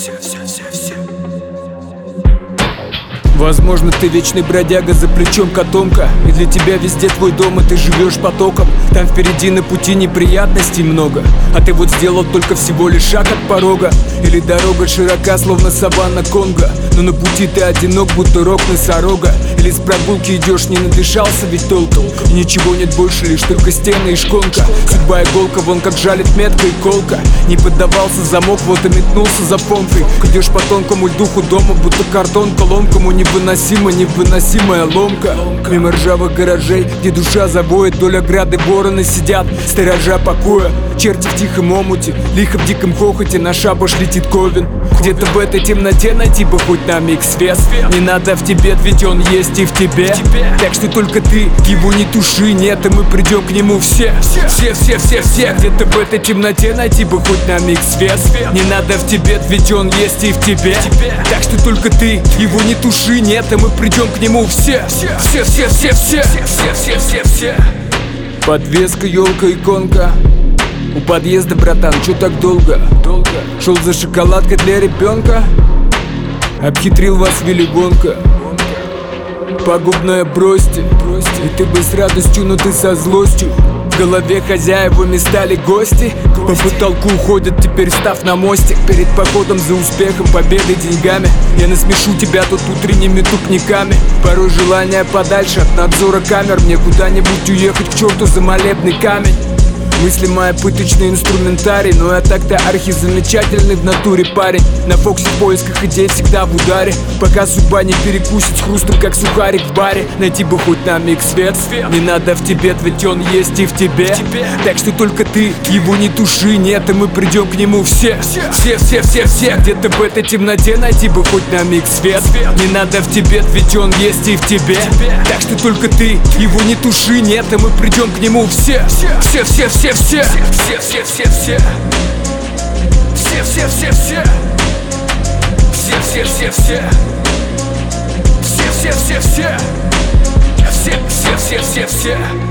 Возможно, ты вечный бродяга, за плечом котомка, и для тебя везде твой дом, и ты живешь потоком. Там впереди на пути неприятностей много, а ты вот сделал только всего лишь шаг от порога. Или дорога широка, словно саванна Конго, но на пути ты одинок, будто рог носорога. Или с прогулки идешь, не надышался ведь толком, и ничего нет больше, лишь только стены и шконка. Судьба иголка, вон как жалит метка и колка. Не поддавался замок, вот и метнулся за фомкой. Идешь по тонкому льду худому, будто картон колонкому. Невыносимая ломка. Мимо ржавых гаражей, где душа завоет, доля грады вороны сидят, сторожа покоя. Черти в тихом омуте, лихо в диком хохоте, на шабаш летит ковен. Где-то в этой темноте найти бы хоть на миг свет. Не надо в тебе, ведь он есть и в тебе. Так что только ты его не туши, нет, и мы придем к нему все. Все. Где-то в этой темноте найти бы хоть на миг свет. Не надо в тебе, ведь он есть и в тебе. Так что только ты его не туши, нет, и мы придем к нему все. Все. Подвеска, елка, иконка. У подъезда, братан, чё так долго? Шел за шоколадкой для ребенка. Обхитрил вас Вилли Вонка. Пагубное бросьте. И ты бы с радостью, но ты со злостью. В голове хозяевами стали гости. По потолку уходят, теперь став на мостик. Перед походом за успехом, победой, деньгами я насмешу тебя тут утренними тупниками. Порой желание подальше от надзора камер, мне куда-нибудь уехать к черту за молебный камень. Мысли мои пыточный инструментарий, но я так-то архизамечательный в натуре парень. На Фоксе в поисках идей всегда в ударе, пока судьба не перекусит с хрустом, как сухарик в баре. Найти бы хоть на миг свет. Не надо в тебе, ведь он есть и в тебе. Так что только ты его не туши, нет, и мы придем к нему все. Все. Где-то в этой темноте найти бы хоть на миг свет. Не надо в тебе, ведь он есть и в тебе. Так что только ты его не туши, нет, и мы придем к нему все. Все. Все. Все.